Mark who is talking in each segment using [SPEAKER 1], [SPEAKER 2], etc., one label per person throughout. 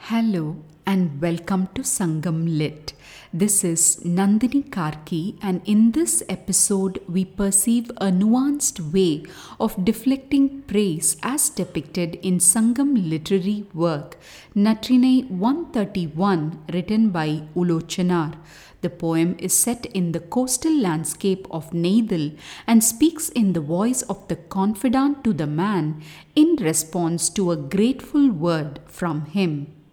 [SPEAKER 1] Hello and welcome to Sangam Lit. This is Nandini Karki, and in this episode we perceive a nuanced way of deflecting praise as depicted in Sangam literary work Natrinai 131, written by Ulochanar. The poem is set in the coastal landscape of Neithal and speaks in the voice of the confidant to the man in response to a grateful word from him.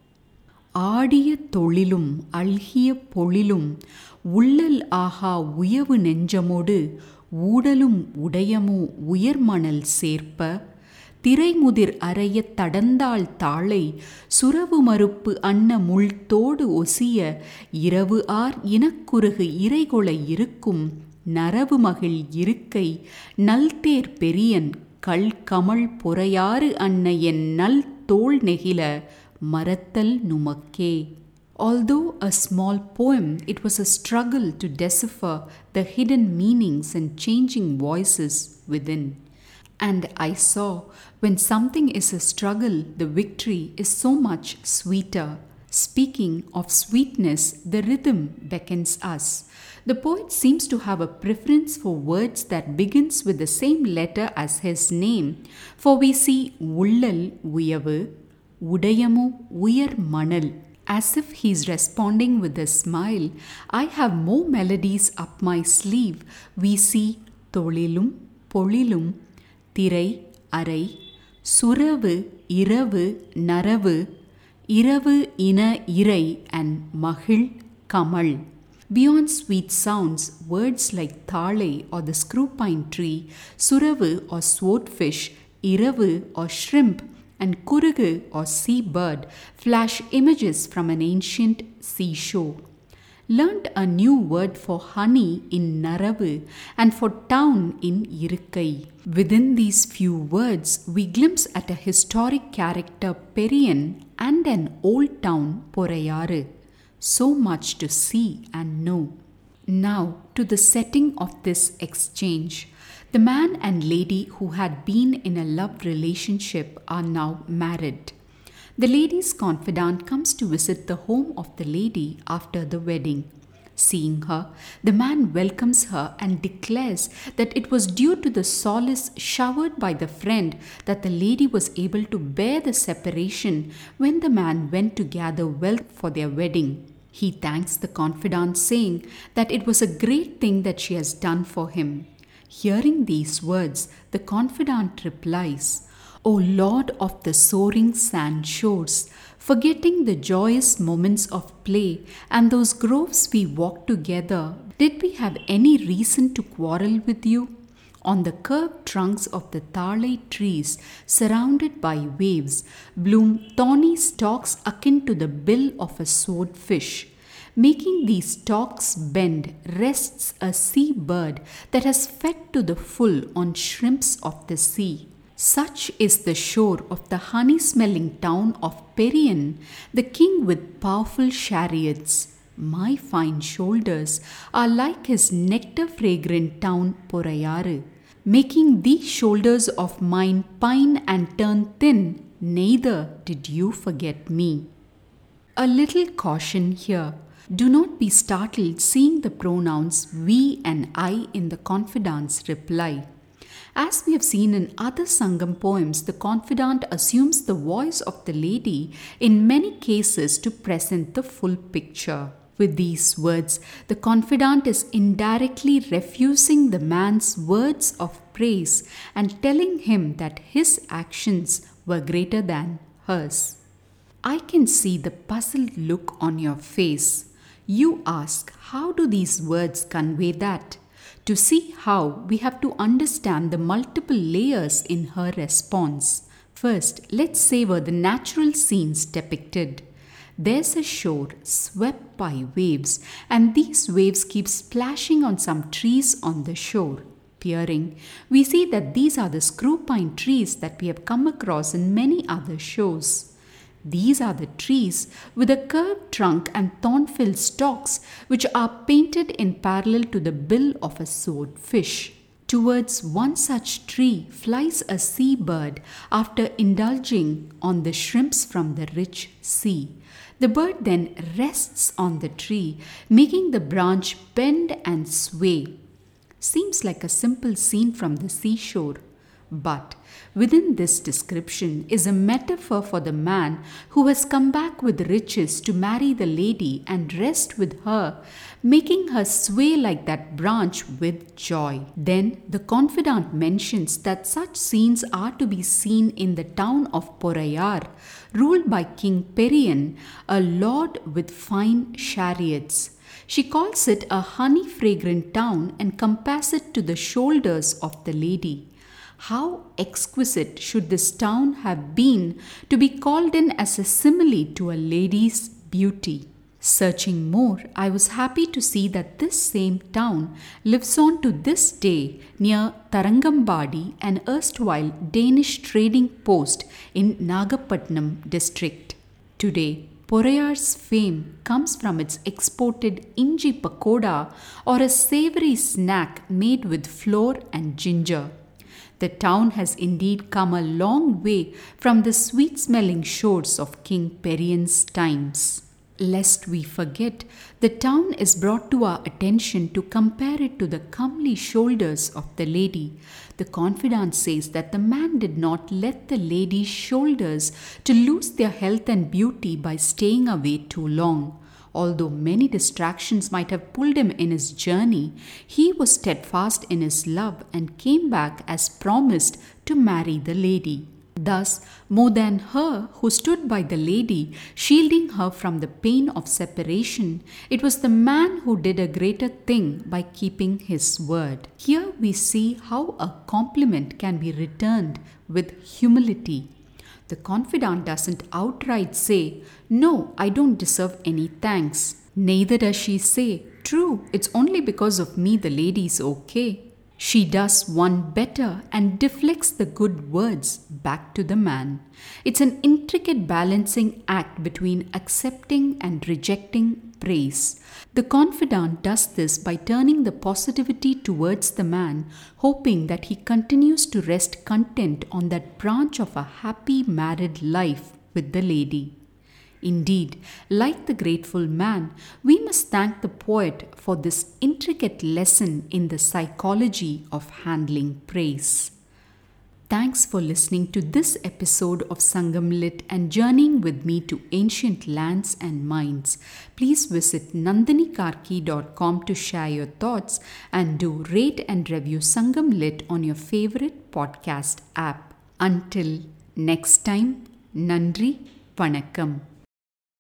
[SPEAKER 1] ஆடிய தொழிலும் அல்கிய பொழிலும் உள்ளல் ஆகா உயவு நெஞ்சமோடு ஊடலும் உடையமோ உயர்மணல் சேர்ப்ப திரைமுதிர் அறைய தடந்தாள் தாளை சுரவு மறுப்பு அன்ன முள்தோடு ஒசிய இரவு R இனக்குறுகு இறைகொளை இருக்கும் நரவு மகிழ் இருக்கை நல்தேர் பெரியன் கல் கமழ் பொறையாறு அன்ன என் நல் தோள் நெகிழ மறத்தல் நுமக்கே. Although a small poem, it was a struggle to decipher the hidden meanings and changing voices within. And I saw, when something is a struggle, the victory is so much sweeter. Speaking of sweetness, the rhythm beckons us. The poet seems to have a preference for words that begins with the same letter as his name, for we see ullal uyavu, உடையமோ உயர் மணல். As if he's responding with a smile, I have more melodies up my sleeve. We see தொழிலும் பொழிலும் திரை அறை சுரவு இரவு நரவு இரவு இன இறை and மகிழ் Kamal. Beyond sweet sounds, words like thale or the screw pine tree, suravu or swordfish, iravu or shrimp, and kurugu or sea bird flash images from an ancient seashore. Learnt a new word for honey in Naravu and for town in Irukkai. Within these few words, we glimpse at a historic character Periyan and an old town Porayaru. So much to see and know. Now to the setting of this exchange. The man and lady who had been in a love relationship are now married. The lady's confidant comes to visit the home of the lady after the wedding. Seeing her, the man welcomes her and declares that it was due to the solace showered by the friend that the lady was able to bear the separation when the man went to gather wealth for their wedding. He thanks the confidant, saying that it was a great thing that she has done for him. Hearing these words, the confidant replies, O Lord of the soaring sand shores, forgetting the joyous moments of play and those groves we walked together, did we have any reason to quarrel with you? On the curved trunks of the thale trees, surrounded by waves, bloom thorny stalks akin to the bill of a swordfish. Making these stalks bend rests a sea bird that has fed to the full on shrimps of the sea. Such is the shore of the honey-smelling town of Periyan, the king with powerful chariots. My fine shoulders are like his nectar-fragrant town Porayaru. Making these shoulders of mine pine and turn thin, neither did you forget me. A little caution here. Do not be startled seeing the pronouns we and I in the confidant's reply. As we have seen in other Sangam poems, the confidant assumes the voice of the lady in many cases to present the full picture. With these words, the confidant is indirectly refusing the man's words of praise and telling him that his actions were greater than hers. I can see the puzzled look on your face. You ask, how do these words convey that? To see how, we have to understand the multiple layers in her response. First, let's savor the natural scenes depicted. There's a shore swept by waves, and these waves keep splashing on some trees on the shore. Peering, we see that these are the screw pine trees that we have come across in many other shores. These are the trees with a curved trunk and thorn-filled stalks which are painted in parallel to the bill of a swordfish. Towards one such tree flies a seabird after indulging on the shrimps from the rich sea. The bird then rests on the tree, making the branch bend and sway. Seems like a simple scene from the seashore. But within this description is a metaphor for the man who has come back with riches to marry the lady and rest with her, making her sway like that branch with joy. Then the confidant mentions that such scenes are to be seen in the town of Porayar, ruled by King Periyan, a lord with fine chariots. She calls it a honey-fragrant town and compares it to the shoulders of the lady. How exquisite should this town have been to be called in as a simile to a lady's beauty. Searching more, I was happy to see that this same town lives on to this day near Tarangambadi, an erstwhile Danish trading post in Nagapattinam district. Today, Porayar's fame comes from its exported inji pakoda, or a savory snack made with flour and ginger. The town has indeed come a long way from the sweet-smelling shores of King Periyan's times. Lest we forget, the town is brought to our attention to compare it to the comely shoulders of the lady. The confidant says that the man did not let the lady's shoulders to lose their health and beauty by staying away too long. Although many distractions might have pulled him in his journey, he was steadfast in his love and came back as promised to marry the lady. Thus, more than her who stood by the lady, shielding her from the pain of separation, it was the man who did a greater thing by keeping his word. Here we see how a compliment can be returned with humility. The confidant doesn't outright say, "No, I don't deserve any thanks." Neither does she say, "True, it's only because of me the lady's okay." She does one better and deflects the good words back to the man. It's an intricate balancing act between accepting and rejecting praise. The confidant does this by turning the positivity towards the man, hoping that he continues to rest content on that branch of a happy married life with the lady. Indeed, like the grateful man, we must thank the poet for this intricate lesson in the psychology of handling praise. Thanks for listening to this episode of Sangam Lit and journeying with me to ancient lands and minds. Please visit nandinikarki.com to share your thoughts and do rate and review Sangam Lit on your favorite podcast app. Until next time, Nandri, Vanakkam.